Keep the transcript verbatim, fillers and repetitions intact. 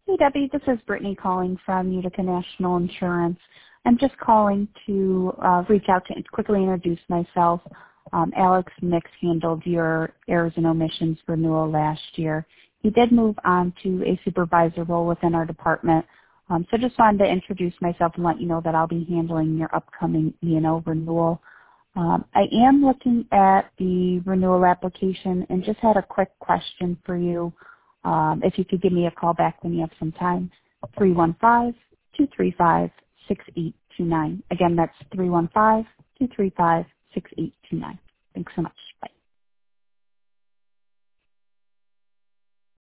Hey, Debbie, this is Brittany calling from Utica National Insurance. I'm just calling to uh, reach out to quickly introduce myself. Um, Alex Mix handled your errors and omissions renewal last year. He did move on to a supervisor role within our department. Um, so just wanted to introduce myself and let you know that I'll be handling your upcoming E and O renewal. Um, I am looking at the renewal application and just had a quick question for you. Um, if you could give me a call back when you have some time, three one five, two three five, six eight two nine. Again, that's three one five, two three five, six eight two nine. Thanks so much.